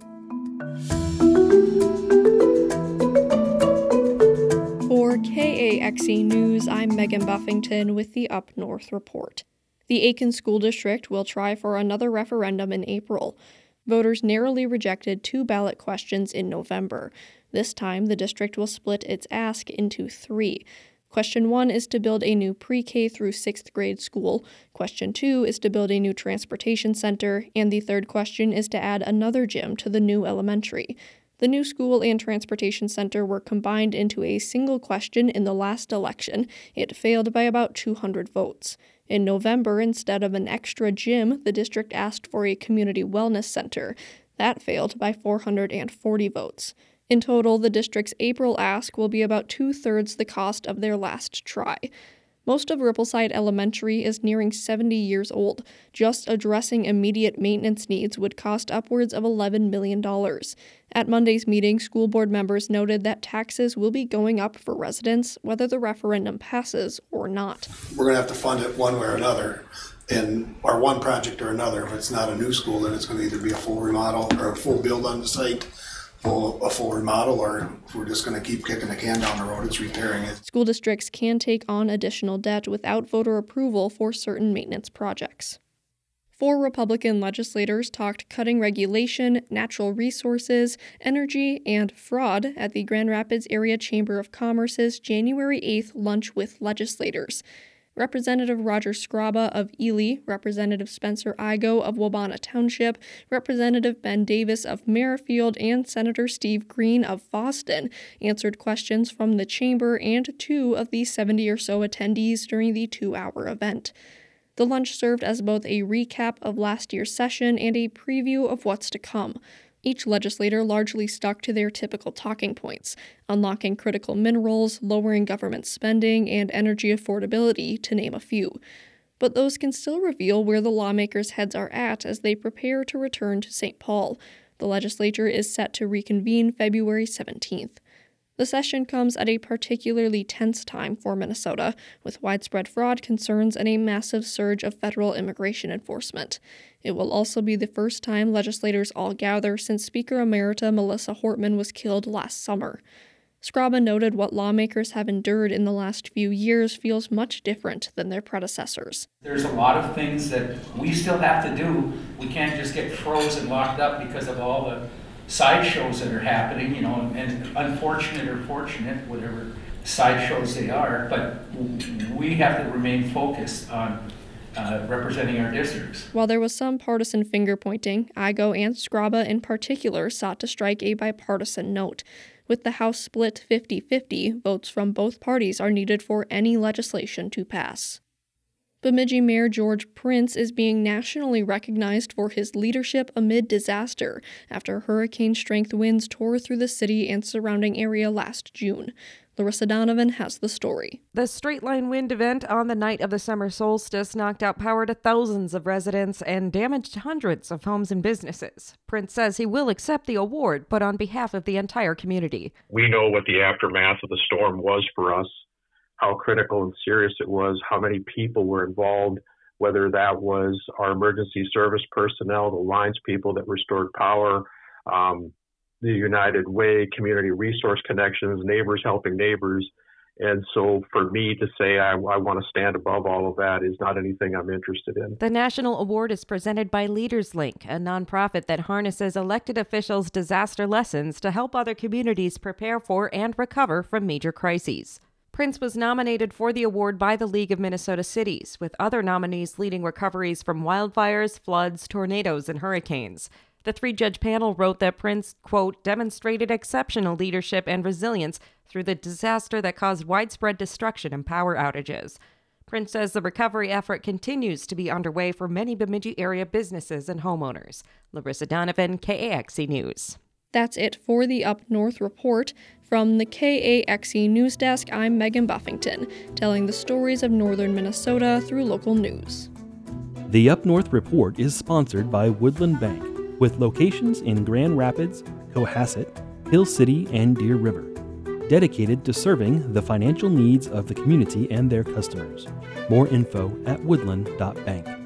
For KAXE News, I'm Megan Buffington with the Up North Report. The Aiken School District will try for another referendum in April. Voters narrowly rejected 2 ballot questions in November. This time, the district will split its ask into 3. Question 1 is to build a new pre-K through 6th grade school. Question 2 is to build a new transportation center. And the third question is to add another gym to the new elementary. The new school and transportation center were combined into a single question in the last election. It failed by about 200 votes. In November, instead of an extra gym, the district asked for a community wellness center. That failed by 440 votes. In total, the district's April ask will be about 2/3 the cost of their last try. Most of Rippleside Elementary is nearing 70 years old. Just addressing immediate maintenance needs would cost upwards of $11 million. At Monday's meeting, school board members noted that taxes will be going up for residents, whether the referendum passes or not. We're going to have to fund it one way or another, or one project or another. If it's not a new school, then it's going to either be a full remodel or a full build on the site, a full remodel, or if we're just going to keep kicking the can down the road, it's repairing it. School districts can take on additional debt without voter approval for certain maintenance projects. 4 Republican legislators talked cutting regulation, natural resources, energy, and fraud at the Grand Rapids Area Chamber of Commerce's January 8th lunch with legislators. Representative Roger Scraba of Ely, Representative Spencer Igo of Wabana Township, Representative Ben Davis of Merrifield, and Senator Steve Green of Fosston answered questions from the chamber and 2 of the 70 or so attendees during the 2-hour event. The lunch served as both a recap of last year's session and a preview of what's to come. Each legislator largely stuck to their typical talking points: unlocking critical minerals, lowering government spending, and energy affordability, to name a few. But those can still reveal where the lawmakers' heads are at as they prepare to return to St. Paul. The legislature is set to reconvene February 17th. The session comes at a particularly tense time for Minnesota, with widespread fraud concerns and a massive surge of federal immigration enforcement. It will also be the first time legislators all gather since Speaker Emerita Melissa Hortman was killed last summer. Scraba noted what lawmakers have endured in the last few years feels much different than their predecessors. There's a lot of things that we still have to do. We can't just get frozen, locked up because of all the sideshows that are happening, and unfortunate or fortunate, whatever sideshows they are, but we have to remain focused on representing our districts. While there was some partisan finger-pointing, Igo and Scraba in particular sought to strike a bipartisan note. With the House split 50-50, votes from both parties are needed for any legislation to pass. Bemidji Mayor George Prince is being nationally recognized for his leadership amid disaster after hurricane-strength winds tore through the city and surrounding area last June. Larissa Donovan has the story. The straight-line wind event on the night of the summer solstice knocked out power to thousands of residents and damaged hundreds of homes and businesses. Prince says he will accept the award, but on behalf of the entire community. We know what the aftermath of the storm was for us, how critical and serious it was, how many people were involved, whether that was our emergency service personnel, the lines people that restored power, the United Way, Community Resource Connections, neighbors helping neighbors. And so for me to say I want to stand above all of that is not anything I'm interested in. The national award is presented by LeadersLink, a nonprofit that harnesses elected officials' disaster lessons to help other communities prepare for and recover from major crises. Prince was nominated for the award by the League of Minnesota Cities, with other nominees leading recoveries from wildfires, floods, tornadoes, and hurricanes. The 3-judge panel wrote that Prince, quote, demonstrated exceptional leadership and resilience through the disaster that caused widespread destruction and power outages. Prince says the recovery effort continues to be underway for many Bemidji area businesses and homeowners. Larissa Donovan, KAXE News. That's it for the Up North Report. From the KAXE News Desk, I'm Megan Buffington, telling the stories of northern Minnesota through local news. The Up North Report is sponsored by Woodland Bank, with locations in Grand Rapids, Cohasset, Hill City, and Deer River, dedicated to serving the financial needs of the community and their customers. More info at woodland.bank.